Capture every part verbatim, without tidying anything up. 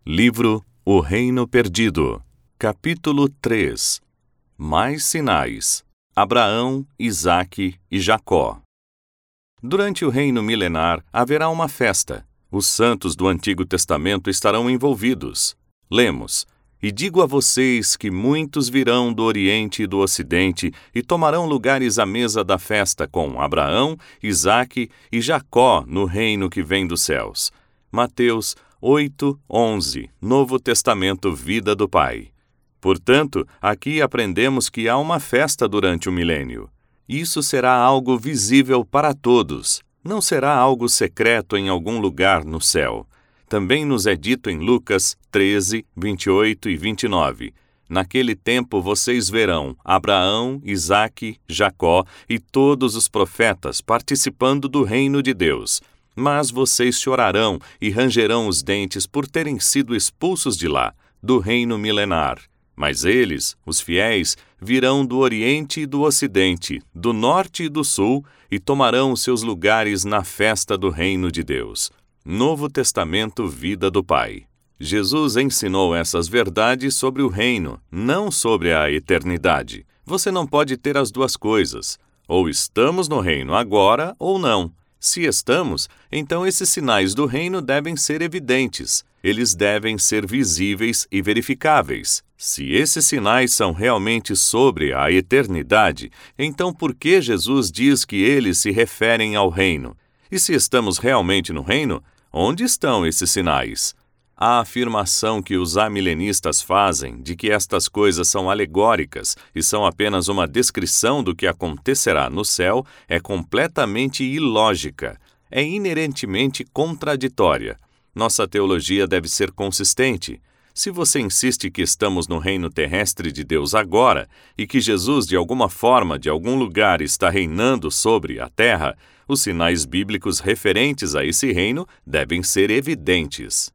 Livro O Reino Perdido, capítulo três. Mais sinais. Abraão, Isaque e Jacó. Durante o reino milenar haverá uma festa. Os santos do Antigo Testamento estarão envolvidos. Lemos: E digo a vocês que muitos virão do Oriente e do Ocidente e tomarão lugares à mesa da festa com Abraão, Isaque e Jacó no reino que vem dos céus. Mateus oito, onze, Novo Testamento, Vida do Pai. Portanto, aqui aprendemos que há uma festa durante o milênio. Isso será algo visível para todos, não será algo secreto em algum lugar no céu. Também nos é dito em Lucas treze, vinte e oito e vinte e nove. Naquele tempo vocês verão Abraão, Isaque, Jacó e todos os profetas participando do reino de Deus. Mas vocês chorarão e rangerão os dentes por terem sido expulsos de lá, do reino milenar. Mas eles, os fiéis, virão do Oriente e do Ocidente, do Norte e do Sul, e tomarão seus lugares na festa do reino de Deus. Novo Testamento, Vida do Pai. Jesus ensinou essas verdades sobre o reino, não sobre a eternidade. Você não pode ter as duas coisas. Ou estamos no reino agora, ou não. Se estamos, então esses sinais do reino devem ser evidentes. Eles devem ser visíveis e verificáveis. Se esses sinais são realmente sobre a eternidade, então por que Jesus diz que eles se referem ao reino? E se estamos realmente no reino, onde estão esses sinais? A afirmação que os amilenistas fazem de que estas coisas são alegóricas e são apenas uma descrição do que acontecerá no céu é completamente ilógica, é inerentemente contraditória. Nossa teologia deve ser consistente. Se você insiste que estamos no reino terrestre de Deus agora e que Jesus, de alguma forma, de algum lugar, está reinando sobre a terra, os sinais bíblicos referentes a esse reino devem ser evidentes.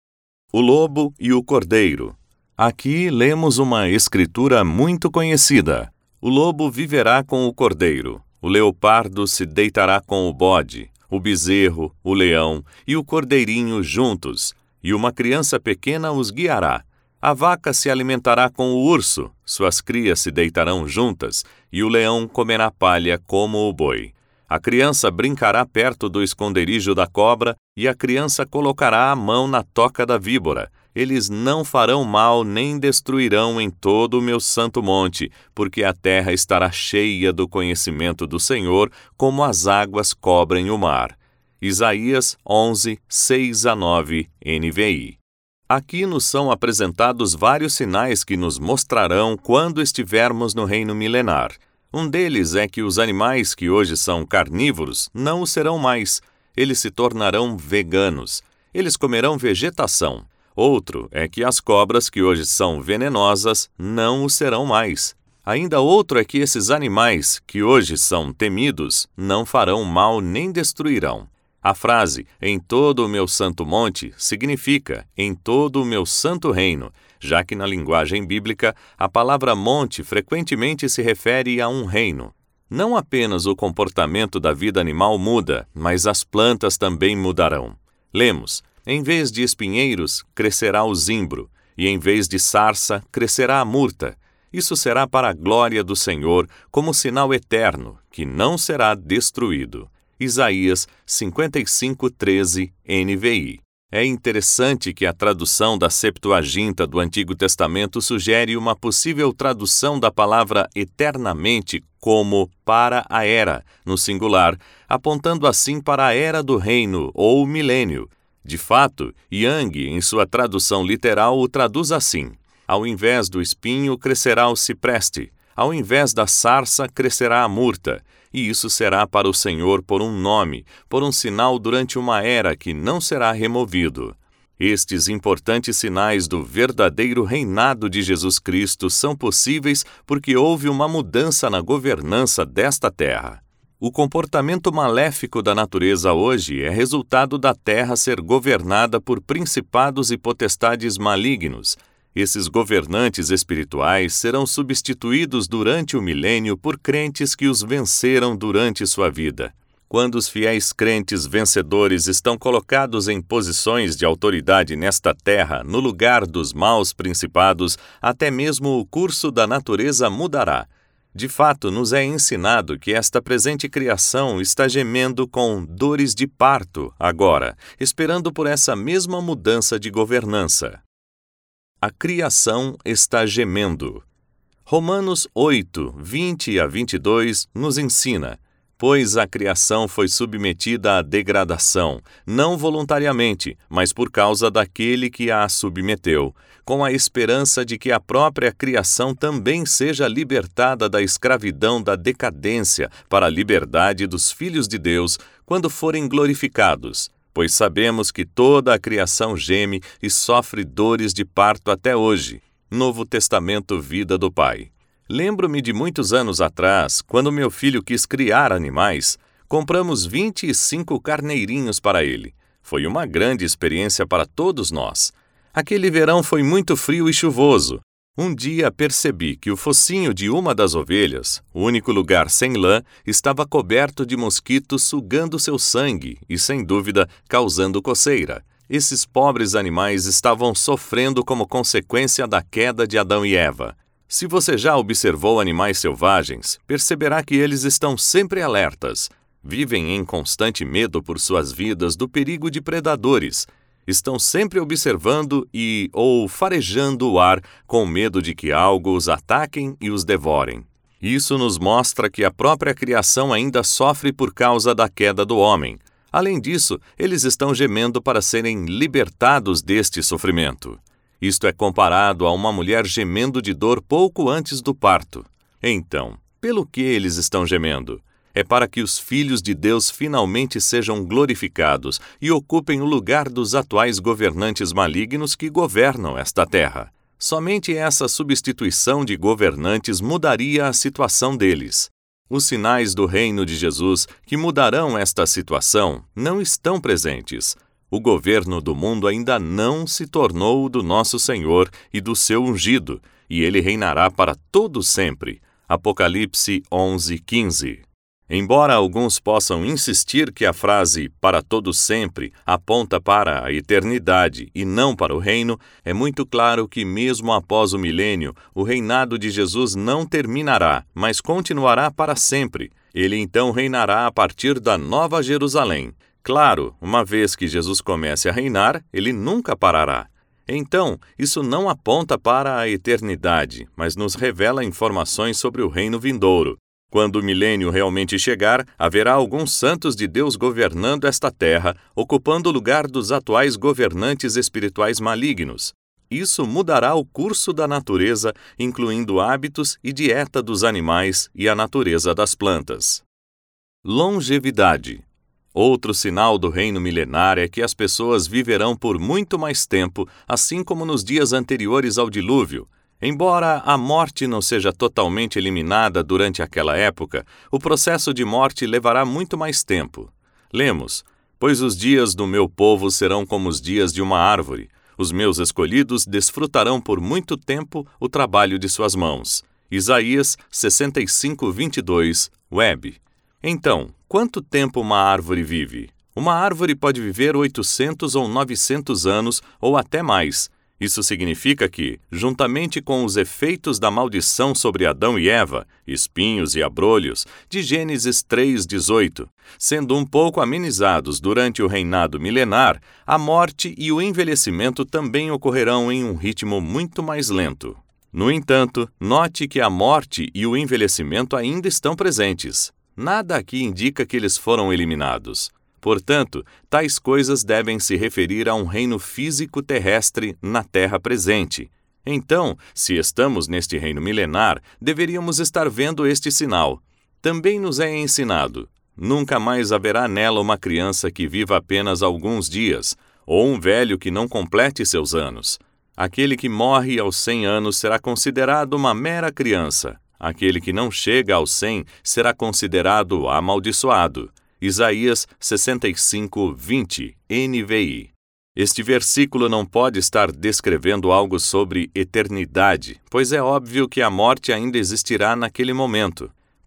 O lobo e o cordeiro. Aqui lemos uma escritura muito conhecida. O lobo viverá com o cordeiro, o leopardo se deitará com o bode, o bezerro, o leão e o cordeirinho juntos, e uma criança pequena os guiará. A vaca se alimentará com o urso, suas crias se deitarão juntas, e o leão comerá palha como o boi. A criança brincará perto do esconderijo da cobra, e a criança colocará a mão na toca da víbora. Eles não farão mal nem destruirão em todo o meu santo monte, porque a terra estará cheia do conhecimento do Senhor, como as águas cobrem o mar. Isaías onze, seis a nove, N V I. Aqui nos são apresentados vários sinais que nos mostrarão quando estivermos no reino milenar. Um deles é que os animais que hoje são carnívoros não o serão mais. Eles se tornarão veganos. Eles comerão vegetação. Outro é que as cobras que hoje são venenosas não o serão mais. Ainda outro é que esses animais, que hoje são temidos, não farão mal nem destruirão. A frase, em todo o meu santo monte, significa, em todo o meu santo reino, já que na linguagem bíblica, a palavra monte frequentemente se refere a um reino. Não apenas o comportamento da vida animal muda, mas as plantas também mudarão. Lemos: em vez de espinheiros, crescerá o zimbro, e em vez de sarça, crescerá a murta. Isso será para a glória do Senhor, como sinal eterno, que não será destruído. Isaías cinquenta e cinco, treze, N V I. É interessante que a tradução da Septuaginta do Antigo Testamento sugere uma possível tradução da palavra eternamente como para a era, no singular, apontando assim para a era do reino ou milênio. De fato, Young, em sua tradução literal, o traduz assim: ao invés do espinho crescerá o cipreste, ao invés da sarça crescerá a murta, e isso será para o Senhor por um nome, por um sinal durante uma era que não será removido. Estes importantes sinais do verdadeiro reinado de Jesus Cristo são possíveis porque houve uma mudança na governança desta terra. O comportamento maléfico da natureza hoje é resultado da terra ser governada por principados e potestades malignos. Esses governantes espirituais serão substituídos durante o milênio por crentes que os venceram durante sua vida. quando os fiéis crentes vencedores estão colocados em posições de autoridade nesta terra, no lugar dos maus principados, até mesmo o curso da natureza mudará. De fato, nos é ensinado que esta presente criação está gemendo com dores de parto agora, esperando por essa mesma mudança de governança. A criação está gemendo. Romanos oito, vinte a vinte e dois nos ensina: pois a criação foi submetida à degradação, não voluntariamente, mas por causa daquele que a submeteu, com a esperança de que a própria criação também seja libertada da escravidão da decadência para a liberdade dos filhos de Deus, quando forem glorificados. Pois sabemos que toda a criação geme e sofre dores de parto até hoje. Novo Testamento, Vida do Pai. Lembro-me de muitos anos atrás, quando meu filho quis criar animais, compramos vinte e cinco carneirinhos para ele. Foi uma grande experiência para todos nós. Aquele verão foi muito frio e chuvoso. Um dia percebi que o focinho de uma das ovelhas, o único lugar sem lã, estava coberto de mosquitos sugando seu sangue e, sem dúvida, causando coceira. Esses pobres animais estavam sofrendo como consequência da queda de Adão e Eva. Se você já observou animais selvagens, perceberá que eles estão sempre alertas. Vivem em constante medo por suas vidas do perigo de predadores. Estão sempre observando e ou farejando o ar com medo de que algo os ataquem e os devorem. Isso nos mostra que a própria criação ainda sofre por causa da queda do homem. Além disso, eles estão gemendo para serem libertados deste sofrimento. Isto é comparado a uma mulher gemendo de dor pouco antes do parto. Então, pelo que eles estão gemendo? É para que os filhos de Deus finalmente sejam glorificados e ocupem o lugar dos atuais governantes malignos que governam esta terra. Somente essa substituição de governantes mudaria a situação deles. Os sinais do reino de Jesus que mudarão esta situação não estão presentes. O governo do mundo ainda não se tornou o do nosso Senhor e do seu ungido, e ele reinará para todo sempre. Apocalipse onze, quinze. Embora alguns possam insistir que a frase para todo sempre aponta para a eternidade e não para o reino, é muito claro que mesmo após o milênio, o reinado de Jesus não terminará, mas continuará para sempre. Ele então reinará a partir da Nova Jerusalém. Claro, uma vez que Jesus comece a reinar, ele nunca parará. Então, isso não aponta para a eternidade, mas nos revela informações sobre o reino vindouro. Quando o milênio realmente chegar, haverá alguns santos de Deus governando esta terra, ocupando o lugar dos atuais governantes espirituais malignos. Isso mudará o curso da natureza, incluindo hábitos e dieta dos animais e a natureza das plantas. Longevidade. Outro sinal do reino milenar é que as pessoas viverão por muito mais tempo, assim como nos dias anteriores ao dilúvio. Embora a morte não seja totalmente eliminada durante aquela época, o processo de morte levará muito mais tempo. Lemos: pois os dias do meu povo serão como os dias de uma árvore. Os meus escolhidos desfrutarão por muito tempo o trabalho de suas mãos. Isaías sessenta e cinco, vinte e dois, Web. Então, quanto tempo uma árvore vive? Uma árvore pode viver oitocentos ou novecentos anos ou até mais. Isso significa que, juntamente com os efeitos da maldição sobre Adão e Eva, espinhos e abrolhos, de Gênesis três, dezoito, sendo um pouco amenizados durante o reinado milenar, a morte e o envelhecimento também ocorrerão em um ritmo muito mais lento. No entanto, note que a morte e o envelhecimento ainda estão presentes. Nada aqui indica que eles foram eliminados. Portanto, tais coisas devem se referir a um reino físico terrestre na terra presente. Então, se estamos neste reino milenar, deveríamos estar vendo este sinal. Também nos é ensinado: nunca mais haverá nela uma criança que viva apenas alguns dias, ou um velho que não complete seus anos. Aquele que morre aos cem anos será considerado uma mera criança. Aquele que não chega aos cem será considerado amaldiçoado. Isaías sessenta e cinco, vinte, N V I. Este versículo não pode estar descrevendo algo sobre eternidade, pois é óbvio que a morte ainda existirá naquele momento.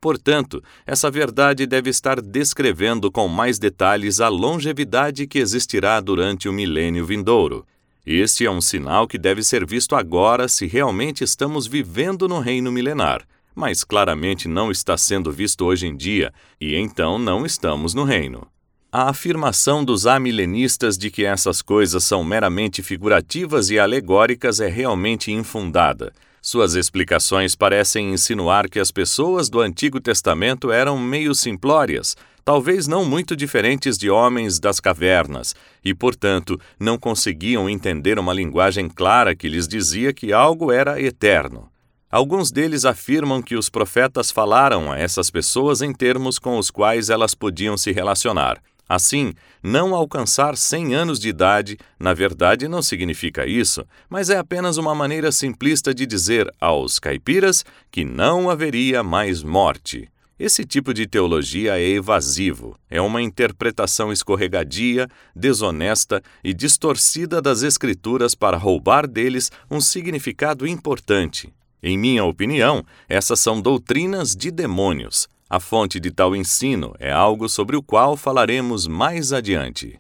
Portanto, essa verdade deve estar descrevendo com mais detalhes a longevidade que existirá durante o milênio vindouro. Este é um sinal que deve ser visto agora se realmente estamos vivendo no reino milenar, mas claramente não está sendo visto hoje em dia, e então não estamos no reino. A afirmação dos amilenistas de que essas coisas são meramente figurativas e alegóricas é realmente infundada. Suas explicações parecem insinuar que as pessoas do Antigo Testamento eram meio simplórias, talvez não muito diferentes de homens das cavernas, e, portanto, não conseguiam entender uma linguagem clara que lhes dizia que algo era eterno. Alguns deles afirmam que os profetas falaram a essas pessoas em termos com os quais elas podiam se relacionar. Assim, não alcançar cem anos de idade, na verdade, não significa isso, mas é apenas uma maneira simplista de dizer aos caipiras que não haveria mais morte. Esse tipo de teologia é evasivo, é uma interpretação escorregadia, desonesta e distorcida das Escrituras para roubar deles um significado importante. Em minha opinião, essas são doutrinas de demônios. A fonte de tal ensino é algo sobre o qual falaremos mais adiante.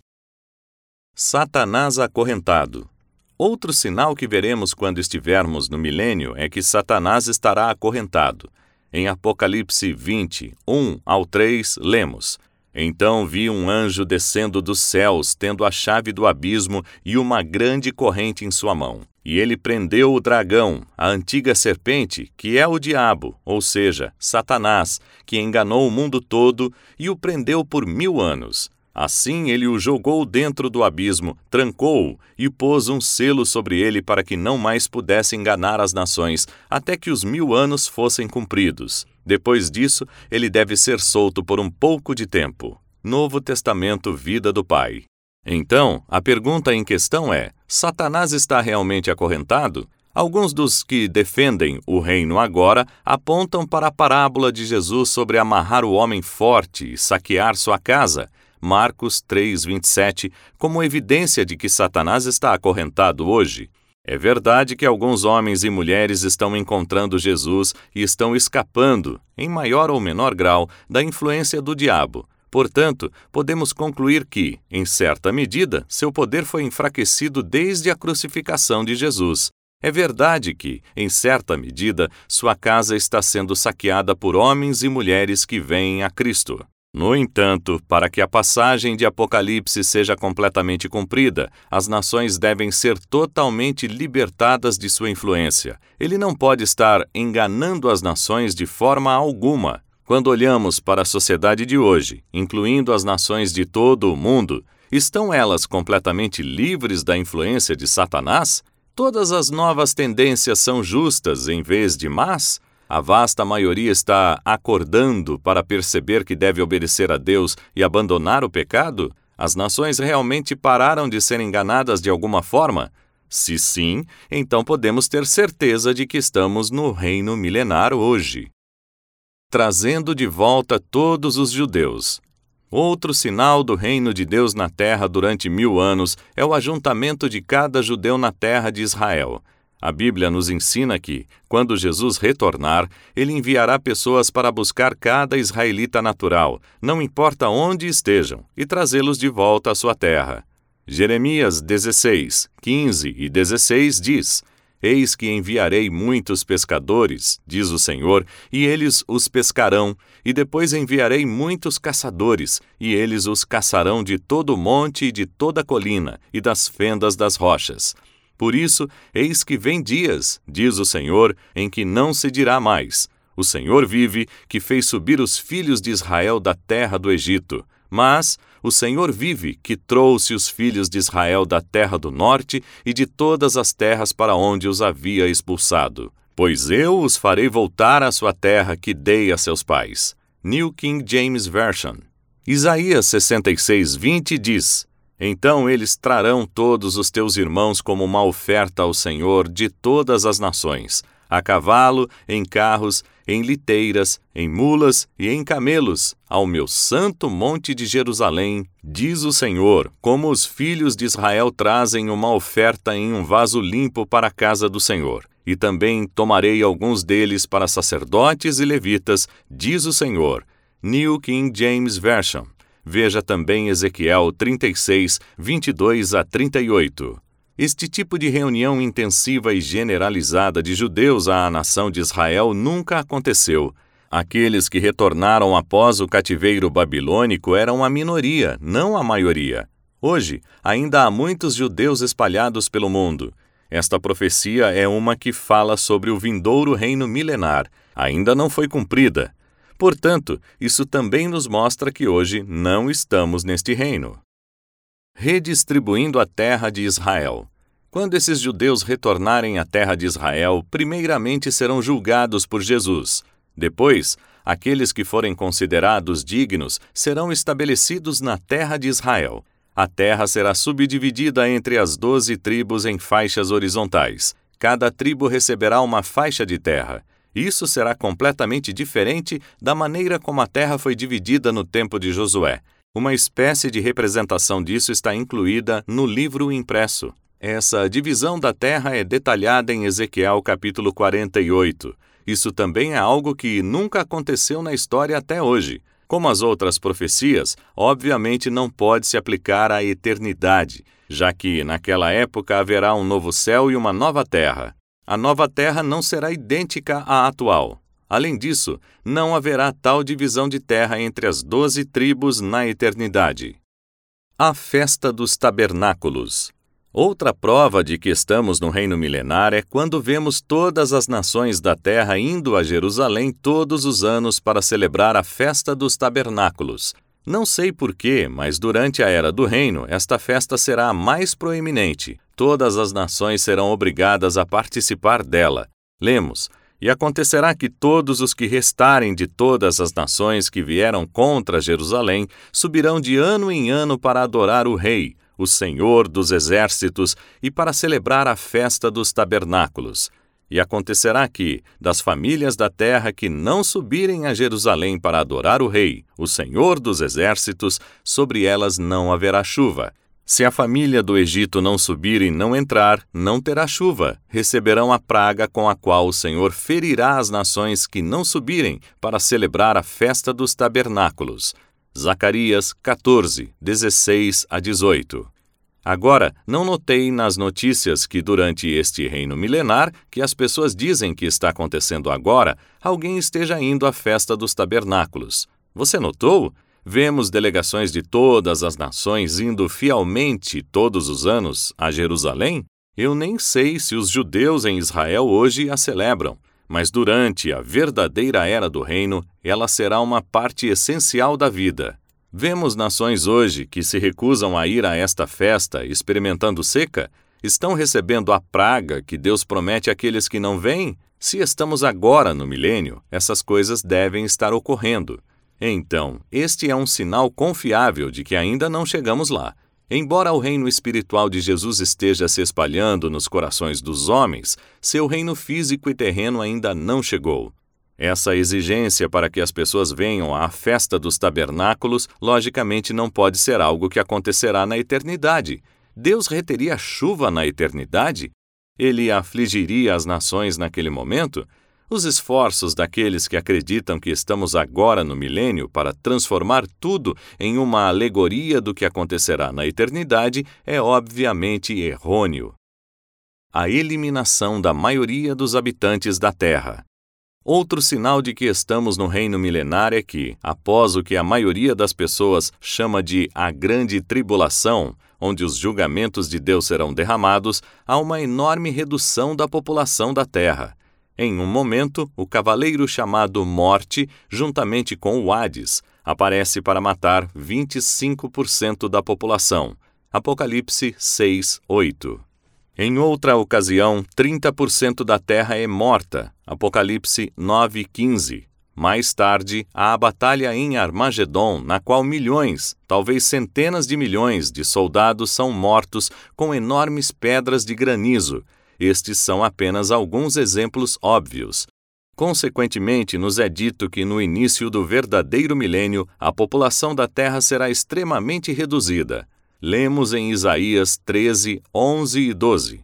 Satanás acorrentado. Outro sinal que veremos quando estivermos no milênio é que Satanás estará acorrentado. Em Apocalipse vinte, um ao três, lemos: Então vi um anjo descendo dos céus, tendo a chave do abismo e uma grande corrente em sua mão. E ele prendeu o dragão, a antiga serpente, que é o diabo, ou seja, Satanás, que enganou o mundo todo, e o prendeu por mil anos. Assim ele o jogou dentro do abismo, trancou-o e pôs um selo sobre ele para que não mais pudesse enganar as nações, até que os mil anos fossem cumpridos. Depois disso, ele deve ser solto por um pouco de tempo. Novo Testamento, Vida do Pai. Então, a pergunta em questão é: Satanás está realmente acorrentado? Alguns dos que defendem o reino agora apontam para a parábola de Jesus sobre amarrar o homem forte e saquear sua casa, Marcos três, vinte e sete, como evidência de que Satanás está acorrentado hoje. É verdade que alguns homens e mulheres estão encontrando Jesus e estão escapando, em maior ou menor grau, da influência do diabo. Portanto, podemos concluir que, em certa medida, seu poder foi enfraquecido desde a crucificação de Jesus. É verdade que, em certa medida, sua casa está sendo saqueada por homens e mulheres que vêm a Cristo. No entanto, para que a passagem de Apocalipse seja completamente cumprida, as nações devem ser totalmente libertadas de sua influência. Ele não pode estar enganando as nações de forma alguma. Quando olhamos para a sociedade de hoje, incluindo as nações de todo o mundo, estão elas completamente livres da influência de Satanás? Todas as novas tendências são justas em vez de más? A vasta maioria está acordando para perceber que deve obedecer a Deus e abandonar o pecado? As nações realmente pararam de ser enganadas de alguma forma? Se sim, então podemos ter certeza de que estamos no reino milenar hoje. Trazendo de volta todos os judeus. Outro sinal do reino de Deus na terra durante mil anos é o ajuntamento de cada judeu na terra de Israel. A Bíblia nos ensina que, quando Jesus retornar, ele enviará pessoas para buscar cada israelita natural, não importa onde estejam, e trazê-los de volta à sua terra. Jeremias dezesseis, quinze e dezesseis diz: Eis que enviarei muitos pescadores, diz o Senhor, e eles os pescarão, e depois enviarei muitos caçadores, e eles os caçarão de todo o monte e de toda a colina, e das fendas das rochas. Por isso, eis que vem dias, diz o Senhor, em que não se dirá mais: O Senhor vive, que fez subir os filhos de Israel da terra do Egito. Mas o Senhor vive, que trouxe os filhos de Israel da terra do norte e de todas as terras para onde os havia expulsado. Pois eu os farei voltar à sua terra que dei a seus pais. New King James Version. Isaías sessenta e seis, vinte diz: Então eles trarão todos os teus irmãos como uma oferta ao Senhor de todas as nações, a cavalo, em carros, em liteiras, em mulas e em camelos, ao meu santo monte de Jerusalém, diz o Senhor, como os filhos de Israel trazem uma oferta em um vaso limpo para a casa do Senhor. e também tomarei alguns deles para sacerdotes e levitas, diz o Senhor. New King James Version. Veja também Ezequiel trinta e seis, vinte e dois a trinta e oito. Este tipo de reunião intensiva e generalizada de judeus à nação de Israel nunca aconteceu. Aqueles que retornaram após o cativeiro babilônico eram a minoria, não a maioria. Hoje, ainda há muitos judeus espalhados pelo mundo. Esta profecia é uma que fala sobre o vindouro reino milenar. Ainda não foi cumprida. Portanto, isso também nos mostra que hoje não estamos neste reino. Redistribuindo a terra de Israel. Quando esses judeus retornarem à terra de Israel, primeiramente serão julgados por Jesus. Depois, aqueles que forem considerados dignos serão estabelecidos na terra de Israel. A terra será subdividida entre as doze tribos em faixas horizontais. Cada tribo receberá uma faixa de terra. Isso será completamente diferente da maneira como a terra foi dividida no tempo de Josué. Uma espécie de representação disso está incluída no livro impresso. Essa divisão da terra é detalhada em Ezequiel capítulo quarenta e oito. Isso também é algo que nunca aconteceu na história até hoje. Como as outras profecias, obviamente não pode se aplicar à eternidade, já que naquela época haverá um novo céu e uma nova terra. A nova terra não será idêntica à atual. Além disso, não haverá tal divisão de terra entre as doze tribos na eternidade. A Festa dos Tabernáculos. Outra prova de que estamos no reino milenar é quando vemos todas as nações da terra indo a Jerusalém todos os anos para celebrar a Festa dos Tabernáculos. Não sei porquê, mas durante a Era do Reino, esta festa será a mais proeminente. Todas as nações serão obrigadas a participar dela. Lemos: E acontecerá que todos os que restarem de todas as nações que vieram contra Jerusalém subirão de ano em ano para adorar o Rei, o Senhor dos Exércitos, e para celebrar a Festa dos Tabernáculos. E acontecerá que, das famílias da terra que não subirem a Jerusalém para adorar o Rei, o Senhor dos Exércitos, sobre elas não haverá chuva. Se a família do Egito não subir e não entrar, não terá chuva. Receberão a praga com a qual o Senhor ferirá as nações que não subirem para celebrar a Festa dos Tabernáculos. Zacarias quatorze, dezesseis a dezoito. Agora, não notei nas notícias que durante este reino milenar, que as pessoas dizem que está acontecendo agora, alguém esteja indo à Festa dos Tabernáculos. Você notou? Vemos delegações de todas as nações indo fielmente todos os anos a Jerusalém? Eu nem sei se os judeus em Israel hoje a celebram, mas durante a verdadeira era do reino, ela será uma parte essencial da vida. Vemos nações hoje que se recusam a ir a esta festa experimentando seca? Estão recebendo a praga que Deus promete àqueles que não vêm? Se estamos agora no milênio, essas coisas devem estar ocorrendo. Então, este é um sinal confiável de que ainda não chegamos lá. Embora o reino espiritual de Jesus esteja se espalhando nos corações dos homens, seu reino físico e terreno ainda não chegou. Essa exigência para que as pessoas venham à Festa dos Tabernáculos, logicamente não pode ser algo que acontecerá na eternidade. Deus reteria chuva na eternidade? Ele afligiria as nações naquele momento? Os esforços daqueles que acreditam que estamos agora no milênio para transformar tudo em uma alegoria do que acontecerá na eternidade é obviamente errôneo. A eliminação da maioria dos habitantes da Terra. Outro sinal de que estamos no reino milenar é que, após o que a maioria das pessoas chama de a grande tribulação, onde os julgamentos de Deus serão derramados, há uma enorme redução da população da Terra. Em um momento, o cavaleiro chamado Morte, juntamente com o Hades, aparece para matar vinte e cinco por cento da população. Apocalipse seis, oito. Em outra ocasião, trinta por cento da terra é morta. Apocalipse nove, quinze. Mais tarde, há a batalha em Armagedon, na qual milhões, talvez centenas de milhões de soldados são mortos com enormes pedras de granizo. Estes são apenas alguns exemplos óbvios. Consequentemente, nos é dito que no início do verdadeiro milênio, a população da terra será extremamente reduzida. Lemos em Isaías treze, onze e doze.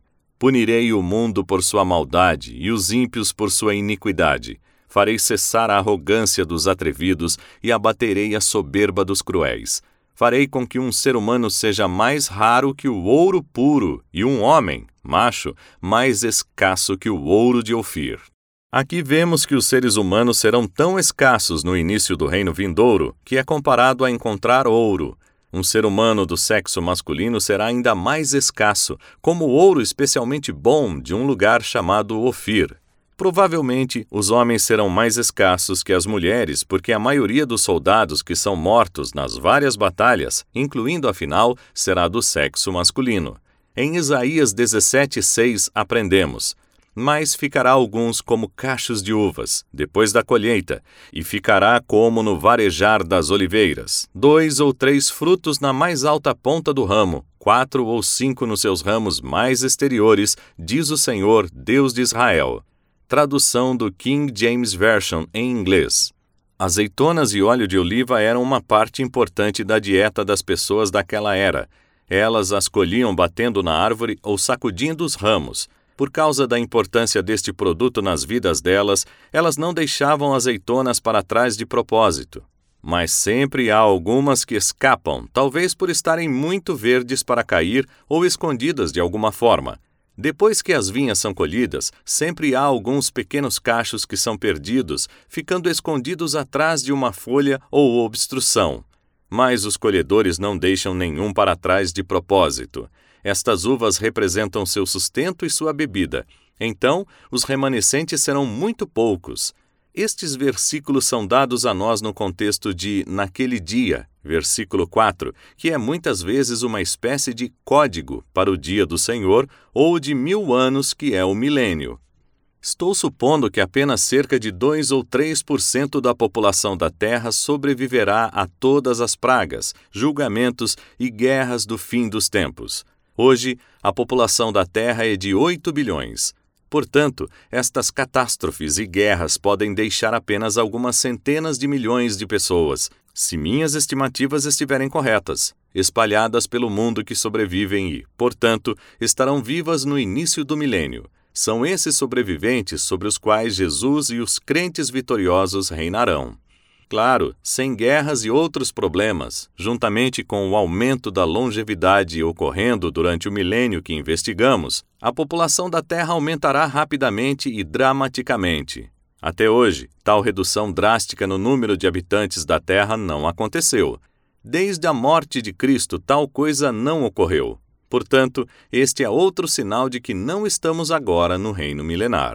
Punirei o mundo por sua maldade e os ímpios por sua iniquidade. Farei cessar a arrogância dos atrevidos e abaterei a soberba dos cruéis. Farei com que um ser humano seja mais raro que o ouro puro e um homem, macho, mais escasso que o ouro de Ofir. Aqui vemos que os seres humanos serão tão escassos no início do reino vindouro que é comparado a encontrar ouro. Um ser humano do sexo masculino será ainda mais escasso, como ouro especialmente bom de um lugar chamado Ofir. Provavelmente, os homens serão mais escassos que as mulheres, porque a maioria dos soldados que são mortos nas várias batalhas, incluindo a final, será do sexo masculino. Em Isaías dezessete, seis, aprendemos: mas ficará alguns como cachos de uvas, depois da colheita, e ficará como no varejar das oliveiras, dois ou três frutos na mais alta ponta do ramo, quatro ou cinco nos seus ramos mais exteriores, diz o Senhor, Deus de Israel. Tradução do King James Version em inglês. Azeitonas e óleo de oliva eram uma parte importante da dieta das pessoas daquela era. Elas as colhiam batendo na árvore ou sacudindo os ramos. Por causa da importância deste produto nas vidas delas, elas não deixavam azeitonas para trás de propósito. Mas sempre há algumas que escapam, talvez por estarem muito verdes para cair ou escondidas de alguma forma. Depois que as vinhas são colhidas, sempre há alguns pequenos cachos que são perdidos, ficando escondidos atrás de uma folha ou obstrução. Mas os colhedores não deixam nenhum para trás de propósito. Estas uvas representam seu sustento e sua bebida. Então, os remanescentes serão muito poucos. Estes versículos são dados a nós no contexto de naquele dia, versículo quatro, que é muitas vezes uma espécie de código para o dia do Senhor ou de mil anos, que é o milênio. Estou supondo que apenas cerca de dois ou três por cento da população da Terra sobreviverá a todas as pragas, julgamentos e guerras do fim dos tempos. Hoje, a população da Terra é de oito bilhões. Portanto, estas catástrofes e guerras podem deixar apenas algumas centenas de milhões de pessoas, se minhas estimativas estiverem corretas, espalhadas pelo mundo que sobrevivem e, portanto, estarão vivas no início do milênio. São esses sobreviventes sobre os quais Jesus e os crentes vitoriosos reinarão. Claro, sem guerras e outros problemas, juntamente com o aumento da longevidade ocorrendo durante o milênio que investigamos, a população da Terra aumentará rapidamente e dramaticamente. Até hoje, tal redução drástica no número de habitantes da Terra não aconteceu. Desde a morte de Cristo, tal coisa não ocorreu. Portanto, este é outro sinal de que não estamos agora no reino milenar.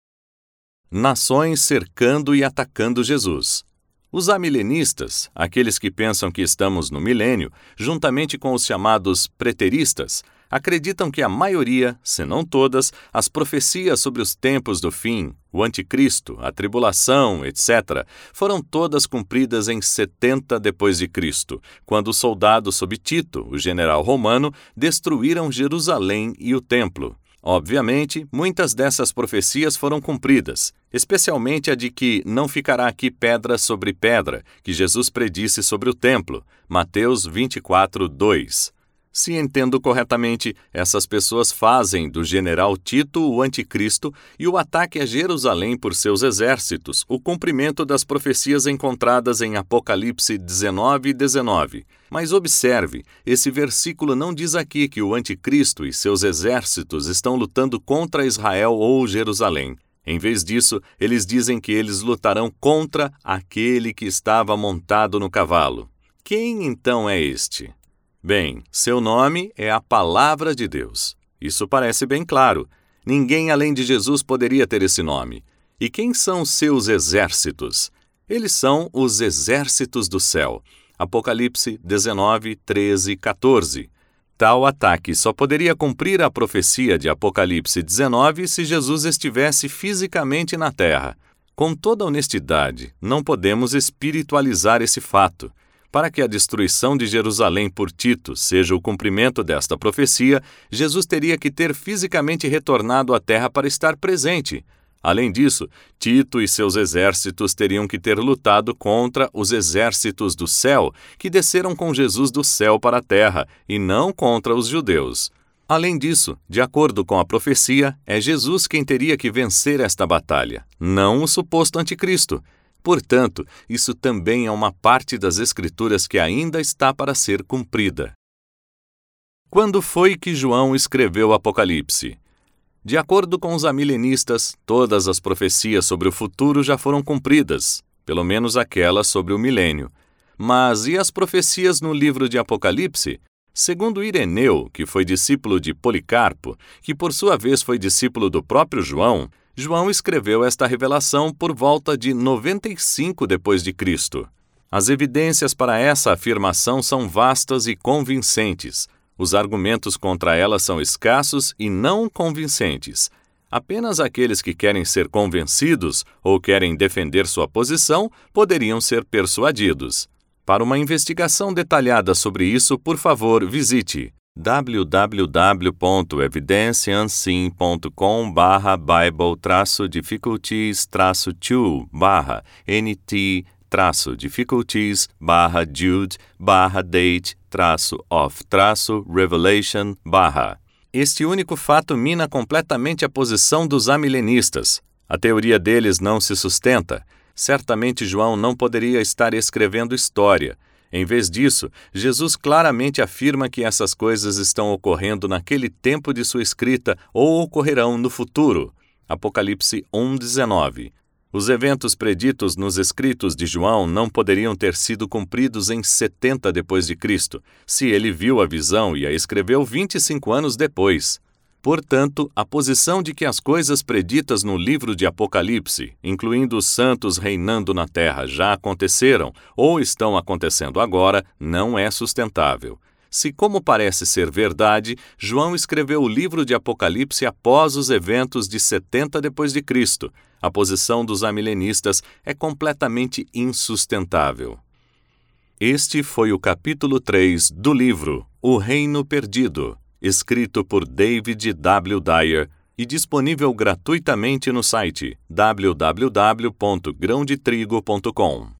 Nações cercando e atacando Jesus. Os amilenistas, aqueles que pensam que estamos no milênio, juntamente com os chamados preteristas, acreditam que a maioria, se não todas, as profecias sobre os tempos do fim, o anticristo, a tribulação, etcétera, foram todas cumpridas em setenta depois de Cristo, quando os soldados sob Tito, o general romano, destruíram Jerusalém e o templo. Obviamente, muitas dessas profecias foram cumpridas, especialmente a de que não ficará aqui pedra sobre pedra, que Jesus predisse sobre o templo, Mateus vinte e quatro, dois. Se entendo corretamente, essas pessoas fazem do general Tito o anticristo e o ataque a Jerusalém por seus exércitos, o cumprimento das profecias encontradas em Apocalipse dezenove, dezenove. Mas observe, esse versículo não diz aqui que o anticristo e seus exércitos estão lutando contra Israel ou Jerusalém. Em vez disso, eles dizem que eles lutarão contra aquele que estava montado no cavalo. Quem então é este? Bem, seu nome é a Palavra de Deus. Isso parece bem claro. Ninguém além de Jesus poderia ter esse nome. E quem são seus exércitos? Eles são os exércitos do céu. Apocalipse dezenove, treze, quatorze. Tal ataque só poderia cumprir a profecia de Apocalipse dezenove se Jesus estivesse fisicamente na terra. Com toda honestidade, não podemos espiritualizar esse fato. Para que a destruição de Jerusalém por Tito seja o cumprimento desta profecia, Jesus teria que ter fisicamente retornado à terra para estar presente. Além disso, Tito e seus exércitos teriam que ter lutado contra os exércitos do céu, que desceram com Jesus do céu para a terra, e não contra os judeus. Além disso, de acordo com a profecia, é Jesus quem teria que vencer esta batalha, não o suposto anticristo. Portanto, isso também é uma parte das Escrituras que ainda está para ser cumprida. Quando foi que João escreveu o Apocalipse? De acordo com os amilenistas, todas as profecias sobre o futuro já foram cumpridas, pelo menos aquelas sobre o milênio. Mas e as profecias no livro de Apocalipse? Segundo Ireneu, que foi discípulo de Policarpo, que por sua vez foi discípulo do próprio João, João escreveu esta revelação por volta de noventa e cinco depois de Cristo. As evidências para essa afirmação são vastas e convincentes. Os argumentos contra ela são escassos e não convincentes. Apenas aqueles que querem ser convencidos ou querem defender sua posição poderiam ser persuadidos. Para uma investigação detalhada sobre isso, por favor, visite w w w ponto evidenciansym ponto com barra bible traço difficulties traço two barra nt traço difficulties barra jude barra date traço of traço revelation barra. Este único fato mina completamente a posição dos amilenistas. A teoria deles não se sustenta. Certamente João não poderia estar escrevendo história. Em vez disso, Jesus claramente afirma que essas coisas estão ocorrendo naquele tempo de sua escrita ou ocorrerão no futuro. Apocalipse um, dezenove. Os eventos preditos nos escritos de João não poderiam ter sido cumpridos em setenta depois de Cristo, se ele viu a visão e a escreveu vinte e cinco anos depois. Portanto, a posição de que as coisas preditas no livro de Apocalipse, incluindo os santos reinando na terra, já aconteceram ou estão acontecendo agora, não é sustentável. Se, como parece ser verdade, João escreveu o livro de Apocalipse após os eventos de setenta depois de Cristo, a posição dos amilenistas é completamente insustentável. Este foi o capítulo três do livro O Reino Perdido, escrito por David W. Dyer e disponível gratuitamente no site w w w ponto grão de trigo ponto com.